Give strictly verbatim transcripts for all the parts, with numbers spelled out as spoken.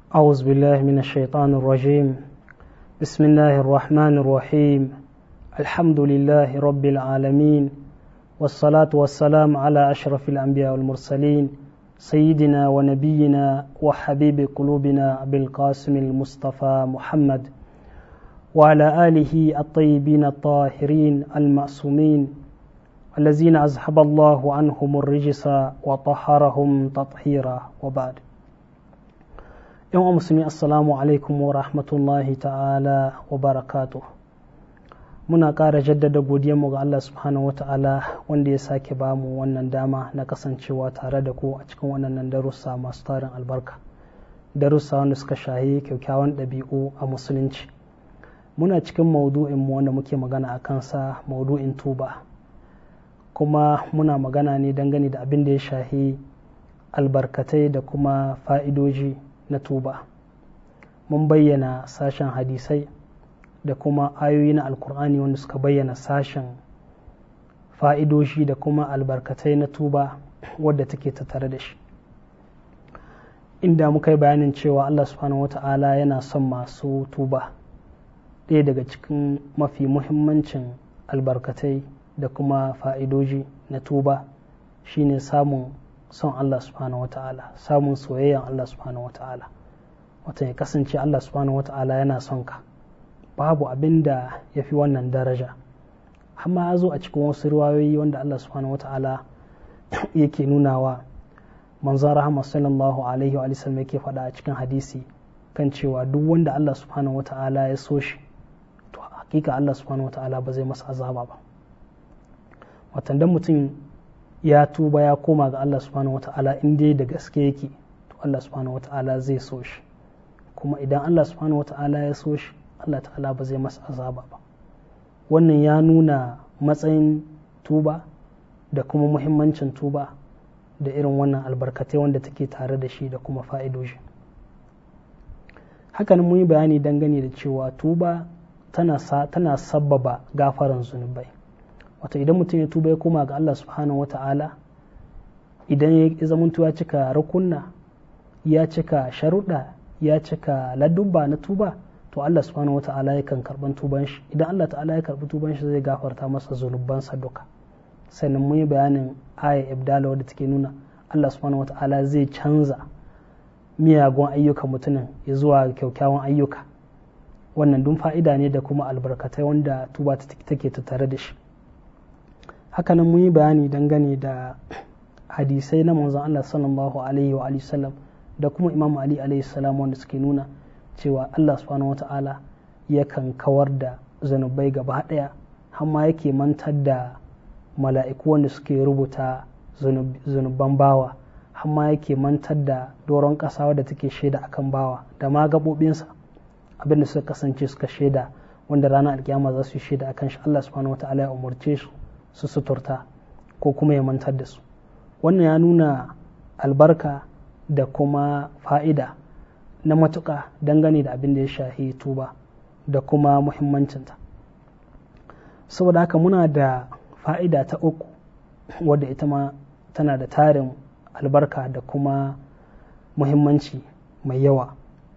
أعوذ بالله من الشيطان الرجيم. بسم الله الرحمن الرحيم. الحمد لله رب العالمين، والصلاة والسلام على أشرف الأنبياء والمرسلين، سيدنا ونبينا وحبيب قلوبنا أبي القاسم المصطفى محمد، وعلى آله الطيبين الطاهرين المعصومين الذين أذهب الله عنهم الرجس وطهرهم تطهيرا، وبعد. yan musulmi, assalamu alaikum wa rahmatullahi ta'ala wa barakatuh. Muna ƙara jaddada godiyarmu ga Allah subhanahu wa ta'ala wanda ya sake ba mu wannan dama na kasancewa tare da ku a cikin wannan darussa masu tarin albarka, darussa wanda suka shahi kyakkyawan ɗabi'u a musulunci. Muna cikin maudu'inmu wanda muke magana a kansa, maudu'in tuba, kuma muna magana ne dangane da abin da ya shahi albarkatai da kuma fa'idoji na tuba. Mun bayyana sashen hadisai da kuma ayoyi na alkur'ani wanda suka bayyana sashen fa'idoshi da kuma albarkatai na tuba wadda take tattare da shi, inda muka yi bayanin cewa Allah subhanahu wata'ala yana son masu tuba. Ɗaya daga cikin mafi muhimmancin albarkatai da kuma fa'idoji na tuba shine samun son Allah subhanahu wata'ala, samun soyayyan Allah subhanahu wata'ala. Wata ya kasance Allah subhanahu wata'ala yana son ka, babu abin da ya fi wannan daraja. Amma ya zo a cikin wasu riwayoyi wanda Allah subhanahu wata'ala yake nunawa, manzon rahama sallallahu alaihi wa sallam yake faɗa a cikin hadisi kan cewa duk wanda Allah subhanahu wata'ala ya so shi, to hakika Allah subhanahu wata'ala ba zai masa azaba ba. Watan dan mutum ya tuba ya koma ga Allah subhanahu wata'ala in dai da gaske yake, to Allah subhanahu wata'ala zai so shi, kuma idan Allah subhanahu wata'ala ya so shi, Allah ta'ala ba zai masa azaba ba. Wannan ya nuna matsayin tuba da kuma muhimmancin tuba da irin wannan albarkatai wanda take tare da shi da kuma fa'idoji. Hakan mun yi bayani dangane da cewa tuba tana tana sabbaba gafaran zunubai. Wato idan mutum ya tuba ya koma ga Allah subhanahu wata'ala, idan ya zamanto ya cika rukunna, ya cika sharuɗa, ya cika ladubba na tuba, to Allah subhanahu wata'ala yakan karɓan tuban shi. Idan Allah ta'ala ya karɓi tuban shi, zai gafarta masa zunubansa duka. Sannan mun yi bayanin aya ibdala wadda take nuna Allah subhanahu wata'ala zai canza miyagun ayyukan mutumin ya zuwa kyakkyawan ayyuka. Wannan dun fa'ida ne da kuma albarkatai wanda tuba take tattare da shi. Hakanan mun yi bayani dangane da hadisai na manzon Allah sallallahu alaihi wa sallam da kuma Imam Ali alaihi salam wanda suke nuna cewa Allah subhanahu wata'ala yakan kawar da zanubai gaba daya, amma yake mantar da mala'iku wanda suke rubuta zanuban bawa, amma yake mantar da doron ƙasa wadda take shaida akan bawa da ma gabobinsa, abinda suka kasance suka shaida wanda ranar alkiyama za su yi shaida akan shi. Allah subhanahu wata'ala ya umarce su su suturta ko kuma ya mantar da su. Wannan ya nuna albarka da kuma fa'ida na matuƙa dangane da abin da ya shahi tuba da kuma muhimmancinta. Saboda haka muna da fa'ida ta uku wadda ita ma tana da tarin albarka da kuma muhimmanci mai yawa.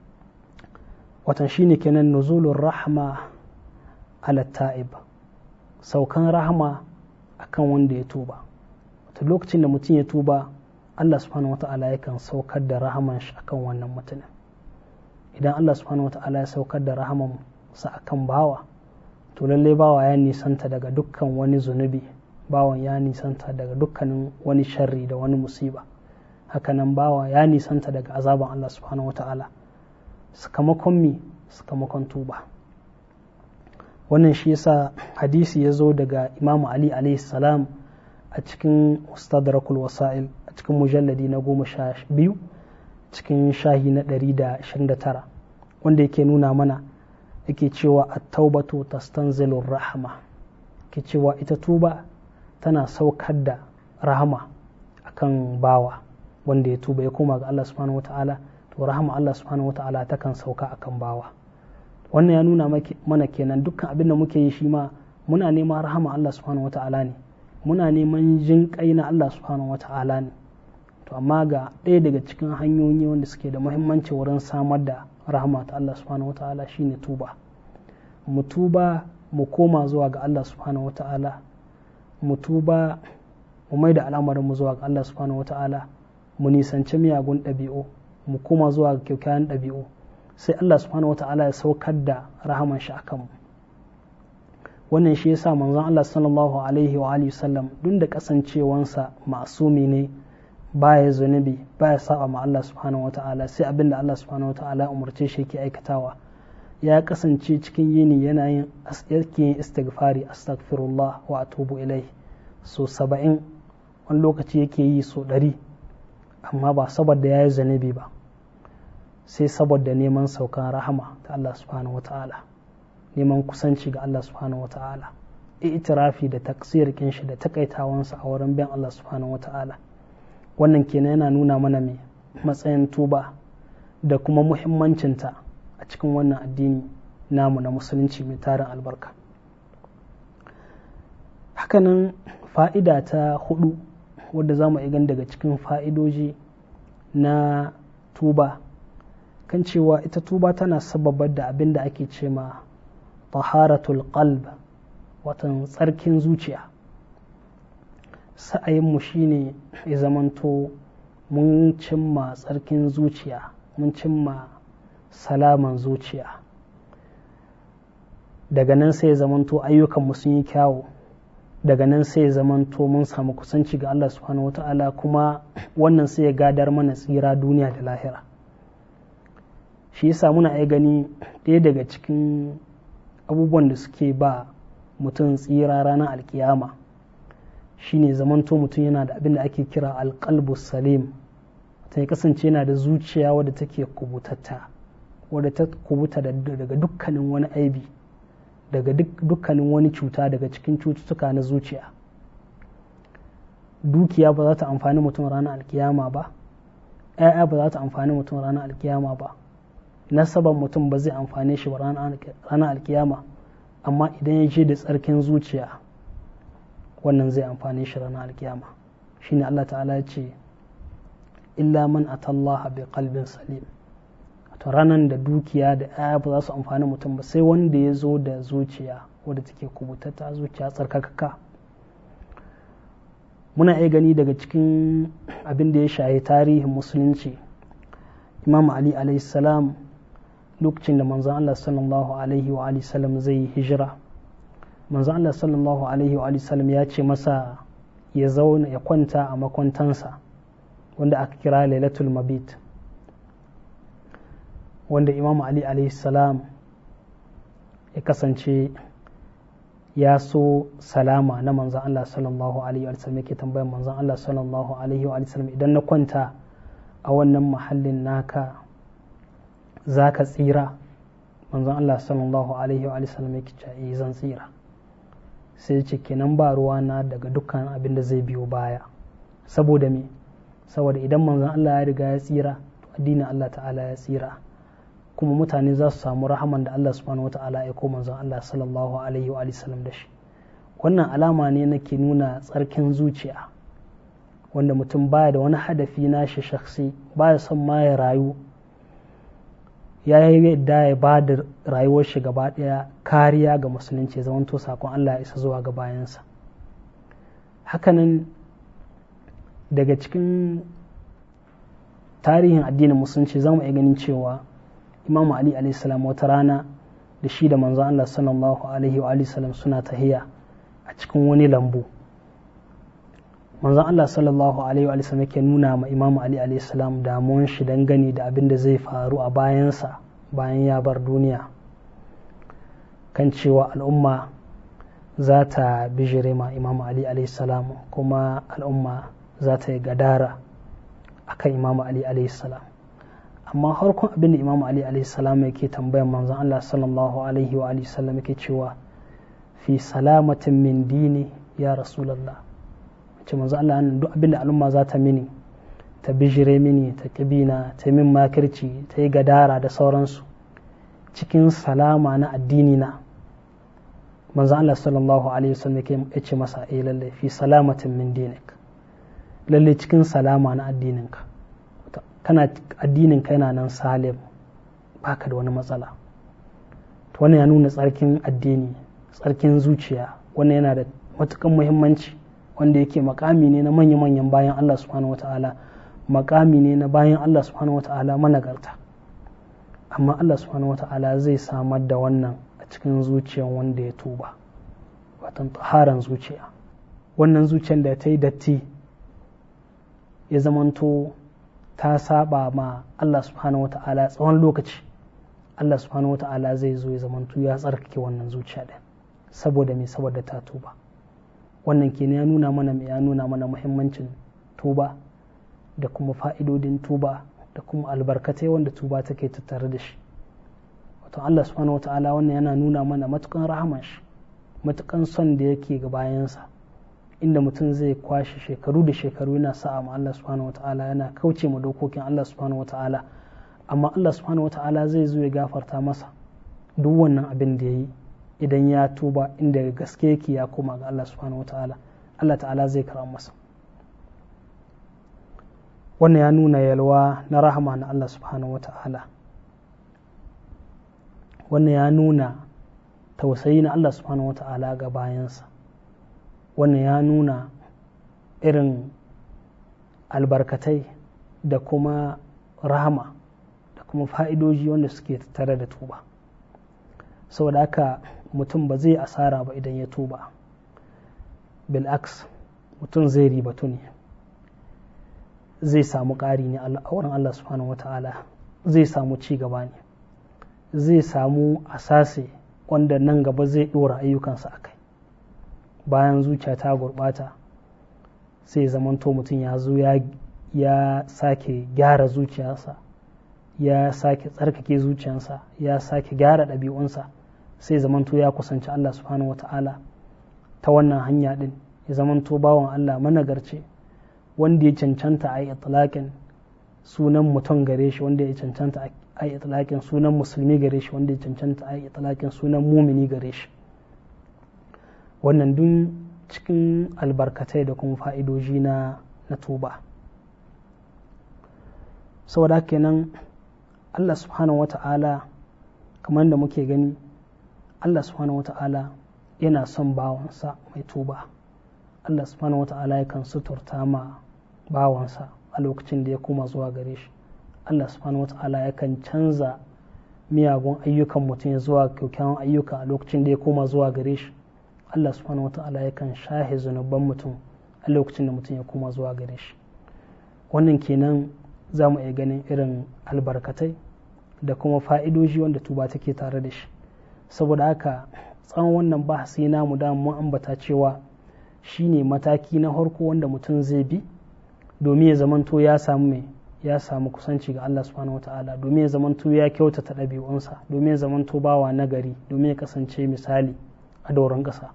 Watan shine kenan nuzulur rahma ala ta'ib, saukan rahma akan wanda ya tuba. Wata lokacin da mutum ya tuba, Allah subhanahu wata'ala yakan saukar da rahaman shi akan wannan mutumin. Idan Allah subhanahu wata'ala ya saukar da rahaman sa akan bawa, to lallai bawa ya nisanta daga dukkan wani zunubi, bawan ya nisanta daga dukkanin wani sharri da wani musiba. Hakanan bawa ya nisanta daga azaban Allah subhanahu wata'ala sakamakon mi sakamakon tuba. Wannan shi yasa hadisi ya zo daga Imam Ali alaihi salam a cikin Mustadrakul Wasa'il a cikin mujalladi na goma sha biyu cikin shahi na ɗari da ashirin da tara, wanda yake nuna mana, yake cewa at-taubatu tastanzilur rahma, ke cewa ita tuba tana saukar da rahama akan bawa wanda ya tuba ya koma ga Allah subhanahu wata'ala, to rahama Allah subhanahu wata'ala takan sauka akan bawa. Wannan ya nuna mana kenan dukkan abin da muke yi shi ma muna neman rahama Allah subhanahu wata'ala ne, muna neman jin kai na Allah subhanahu wata'ala ne. to amma ga ɗaya daga cikin hanyoyi wanda suke da muhimmanci wurin samar da rahama ta Allah subhanahu wata'ala shine tuba. Mu tuba mu koma zuwa ga Allah subhanahu wata'ala, mu tuba mu mai da al'amarin mu zuwa ga Allah subhanahu wata'ala, mu nisanci miyagun ɗabi'u, mu koma zuwa ga kyakkyawan ɗabi'u, sai Allah subhanahu wata'ala ya saukar da rahaman shi akan mu. Wannan shi yasa manzon Allah sallallahu alaihi wa alihi sallam duk da kasancewansa masumi ne, baya zunubi, baya saba ma Allah subhanahu wata'ala, sai abinda Allah subhanahu wata'ala ya umarce shi yake aikatawa. Ya kasance cikin yini yana yin yin istighfari, astaghfirullah wa atubu ilai so saba'in, wani lokaci yake yi so ɗari, amma ba saboda ya yi zunubi ba, sai saboda neman saukan rahama ta Allah subhanahu wata'ala, neman kusanci ga Allah subhanahu wata'ala, itirafi da taksir shi da takaitawansa a wurin bin Allah subhanahu wata'ala. Wannan kenan yana nuna mana mai matsayin tuba da kuma muhimmancinta a cikin wannan addini namu na musulunci mai tarin albarka. Hakanan fa'ida ta hudu wadda za mu igan daga cikin fa'idoji na tuba kan cewa ita tuba tana sababar da abin da ake ce ma taharatul qalb, watan tsarkin zuciya. Sa'ayinmu shine ya zamanto mun cimma tsarkin zuciya, mun cimma salaman zuciya, daga nan sai ya zamanto ayyukanmu sun yi kyawu, daga nan sai ya zamanto mun samu kusanci ga Allah subhanahu wata'ala, kuma wannan sai ya gadar mana tsira duniya da lahira. Shi yasa muna ai gani ɗaya daga cikin abubuwan da suke ba mutum tsira ranar alkiyama shine zamanto mutum yana da abin da ake kira alƙalbu salim, ta ya kasance yana da zuciya wadda take kubutatta, wadda ta kubuta daga dukkanin wani aibi, daga dukkanin wani cuta daga cikin cututtuka na zuciya. Dukiya ba za ta amfani mutum ranar alkiyama ba, ‘ya'ya ba za ta amfani mutum ranar alkiyama ba, nasaban mutum ba zai amfane shi ba ranar alkiyama, amma idan ya je da tsarkin zuciya wannan zai amfane shi ranar alkiyama. Shine Allah ta'ala ya ce illa man atallaha bi qalbin salim, to ranar da dukiya da ‘ya'ya ba za su amfani mutum ba sai wanda ya zo da zuciya wadda take kubutata, zuciya tsarkakaka. Muna iya gani daga cikin abin da ya shahi tarihin musulunci, Imam Ali alaihi salam lokacin da manzon Allah sallallahu alaihi wa alihi sallam zai hijira, manzon Allah sallallahu alaihi wa alihi sallam ya ce masa ya zauna ya kwanta a makwantansa wanda aka kira lailatul mabit, wanda Imam Ali alaihi salam ya kasance ya so salama na manzon Allah sallallahu alaihi wa sallam, yake tambayar manzon Allah sallallahu alaihi wa sallam, idan na kwanta a wannan mahallin naka za ka tsira? Manzon Allah sallallahu alaihi wa sallam yake cewa zan tsira. Sai ce kenan ba ruwa na daga dukkan abin da zai biyo baya. Saboda me? Saboda idan manzon Allah ya riga ya tsira, to addinin Allah ta'ala ya tsira, kuma mutane za su samu rahaman da Allah subhanahu wa ta'ala ya ko manzon Allah sallallahu alaihi wa sallam da shi. Wannan alama ne nake nuna tsarkin zuciya, wanda mutum baya da wani hadafi nashi shakhsi, baya son ma ya rayu, ya yi yadda ya ba da rayuwar shi gaba daya kariya ga musulunci, zaman to sakon Allah ya isa zuwa ga bayansa. Hakanan daga cikin tarihin addinin musulunci zamu iya ganin cewa Imam Ali alaihi salam wata rana da shi da manzon Allah sallallahu alaihi wa sallam suna tahiya a cikin wani lambu. Manzon Allah sallallahu alaihi wa sallam yake nuna ma Imam Ali alaihi salam damuwan shi dangane da abin da zai faru a bayansa bayan ya bar duniya, kan cewa al'umma za ta bijire ma Imam Ali alaihi salam, kuma al'umma za ta yi gadara akan Imam Ali alaihi salam. Amma harkon abin da Imam Ali alaihi salam yake tambayar manzon Allah sallallahu alaihi wa sallam yake cewa fi salamatin min dini ya Rasulullah, ce manzon Allah duk abin da al'umma za ta mini, ta bijire mini, ta kibina, ta min makirci, ta yi gadara da sauransu, cikin salama na addini na. Manzon Allah sallallahu alaihi wa sallam yake ce masa eh lalle fi salamatin min dinik, lalle cikin salama na addininka, kana addininka yana nan salim, baka da wani matsala. To wannan ya nuna tsarkin addini, tsarkin zuciya, wannan yana da matukan muhimmanci, wanda yake makami ne na manya-manyan bayan Allah subhanahu wata'ala, makami ne na bayan Allah subhanahu wata'ala managarta. Amma Allah subhanahu wata'ala zai samar da wannan a cikin zuciyan wanda ya tuba, watan taharan zuciya. Wannan zuciyar da ta yi datti ya zamanto ta saba ma Allah subhanahu wata'ala tsawon lokaci, Allah subhanahu wata'ala zai zo ya zamanto ya tsarkake wannan zuciya ɗin. Saboda me? Saboda ta tuba. Wannan ke ya nuna mana ya nuna mana muhimmancin tuba da kuma fa'idodin tuba da kuma albarkatai wanda tuba take tattare da shi. Wato Allah subhanahu wata'ala wannan yana nuna mana matukan rahaman shi, matukan son da yake ga bayansa, inda mutum zai kwashe shekaru da shekaru yana sa'a ma Allah subhanahu wata'ala, yana kauce ma dokokin Allah subhanahu wata'ala, amma Allah subhanahu wata'ala zai zo ya gafarta masa duk wannan abin da ya yi idan ya tuba, inda gaske yake ya koma ga Allah subhanahu wata'ala, Allah ta'ala zai karama masa. Wannan ya nuna yalwa na rahama na Allah subhanahu wata'ala, wannan ya nuna tausayi na Allah subhanahu wata'ala ga bayansa, wannan ya nuna irin albarkatai da kuma rahama da kuma fa'idoji wanda suke tattare da tuba. Saboda haka mutum ba zai asara ba idan ya tuba, bil'aks mutum zai ribatu ne, zai samu ƙari ne a wurin Allah subhanahu wata'ala, zai samu ci gaba ne, zai samu asase wanda nan gaba zai ɗora ayyukansa a kai. Bayan zuciya ta gurɓata sai zamanto mutum ya zo ya sake gyara zuciyarsa, ya sake tsarkake zuciyarsa, ya sake gyara ɗabi'unsa, sai zamanto ya kusanci Allah subhanahu wata'ala ta wannan hanya ɗin, ya zamanto bawan Allah managarce, wanda ya cancanta a yi itlaƙin sunan mutum gare shi, wanda ya cancanta a yi itlaƙin sunan musulmi gare shi, wanda ya cancanta a yi itlaƙin sunan mumini gare shi. Wannan dun cikin albarkatai da kuma fa'idoji na na tuba. Saboda haka kenan Allah subhanahu wata'ala, kamar da muke gani, Allah subhanahu wata'ala yana son bawansa mai tuba. Allah subhanahu wata'ala yakan suturta ma bawansa a lokacin da ya koma zuwa gare shi. Allah subhanahu wata'ala yakan canza miyagun ayyukan mutum ya zuwa kyakkyawan ayyuka a lokacin da ya koma zuwa gare shi. Allah subhanahu wata'ala yakan shahe zunuban mutum a lokacin da mutum ya koma zuwa gare shi. Wannan kenan za mu iya ganin irin albarkatai da kuma fa'idoji wanda tuba take tare da shi. Saboda haka tsawon wannan bahasi namu da mun ambata cewa shine mataki na harko wanda mutum zai bi domin ya zamanto ya samu mai ya samu kusanci ga Allah subhanahu wata'ala, domin ya zamanto ya kyautata ɗabi'unsa, domin ya zamanto bawa nagari, domin ya kasance misali a doron ƙasa.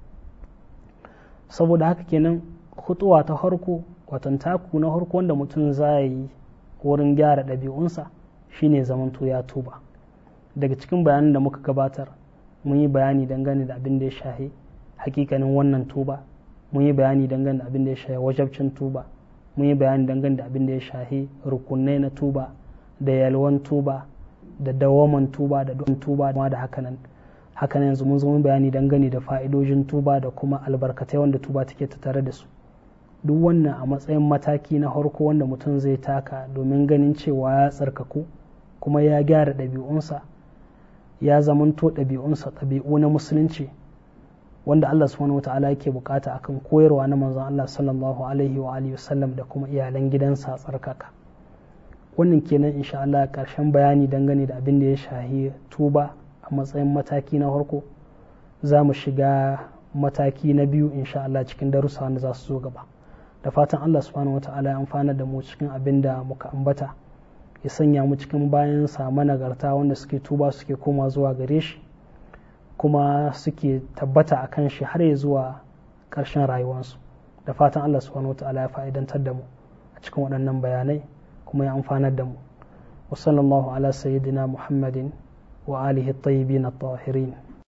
Saboda haka kenan hutuwa ta harko, watan taku na harko wanda mutum za yi wurin gyara ɗabi'unsa shine zamanto ya tuba. Daga cikin bayanin da muka gabatar mun yi bayani dangane da abin da ya shahi hakikanin wannan tuba, mun yi bayani dangane da abin da ya shahi wajabcin tuba, mun yi bayani dangane da abin da ya shahi rukunai na tuba da yalwan tuba da dawaman tuba da don tuba da hakanan hakanan yanzu mun zo mun bayani dangane da fa'idojin tuba da kuma albarkatai wanda tuba take tattare da su. Duk wannan a matsayin mataki na harko wanda mutum zai taka domin ganin cewa ya tsarkaku kuma ya gyara ɗabi'unsa, ya zamanto ɗabi'unsa ɗabi'u na musulunci wanda Allah subhanahu wata'ala yake bukata akan koyarwa na manzon Allah sallallahu alaihi wa alihi wasallam da kuma iyalan gidansa tsarkaka. Wannan kenan insha Allah karshen bayani dangane da abin da ya shahi tuba a matsayin mataki na farko. Za mu shiga mataki na biyu insha Allah cikin darussa wanda za su zo gaba. Da fatan Allah subhanahu wata'ala ya amfana da mu cikin abin da muka ambata, ya sanya mu cikin bayan sa managarta wanda suke tuba suke koma zuwa gare shi kuma suke tabbata a kan shi har ya zuwa ƙarshen rayuwarsu. Da fatan Allah subhanahu wata'ala ya fa'idantar da mu a cikin waɗannan bayanai kuma ya amfanar da mu. Wa sallallahu ala sayyidina Muhammadin wa alihi at-tayyibin at-tahirin.